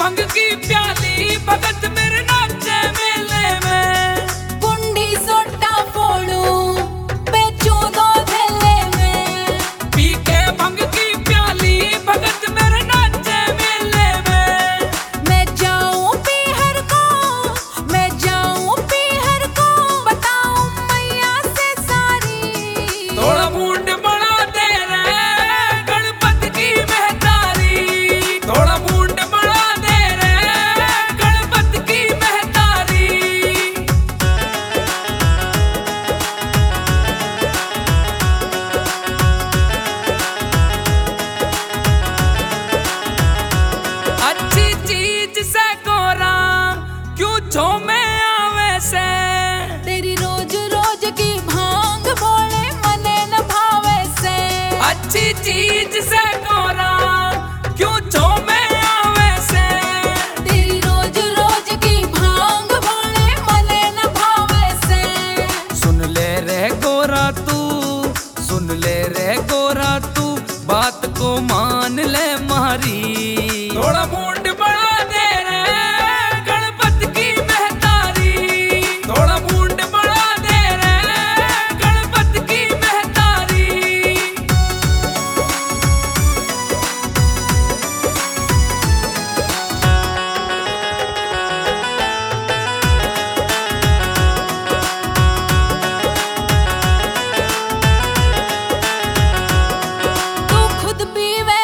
भंग की प्याली भगत मेरे नाचे मेले में। कुंडी सोटा फोड़ू बेचू दो धेले में। पी के भंग की प्याली भगत मेरे नाचे मेले में। मैं जाऊं पीहर को, मैं जाऊं पीहर को, बताऊं मैया से सारी। थोड़ा मुंड बड़ा दे रे गणपति की महतारी। थोड़ा मुंड बड़ा दे रे गणपति की महतारी। अच्छी चीज से गोरा क्यों झोमे आवे से। तेरी रोज रोज की भांग बोले मने न भावे से। अच्छी चीज से गोरा क्यों झोमे आवे से। तेरी रोज रोज की भांग बोले मने न भावे से। सुन ले रे गोरा तू, सुन ले रे गोरा तू, बात को मान ले मारी। थोड़ा मुंड बड़ा दे रे गणपति की महतारी। थोड़ा मुंड बड़ा दे रे गणपति की महतारी। तू खुद पीवे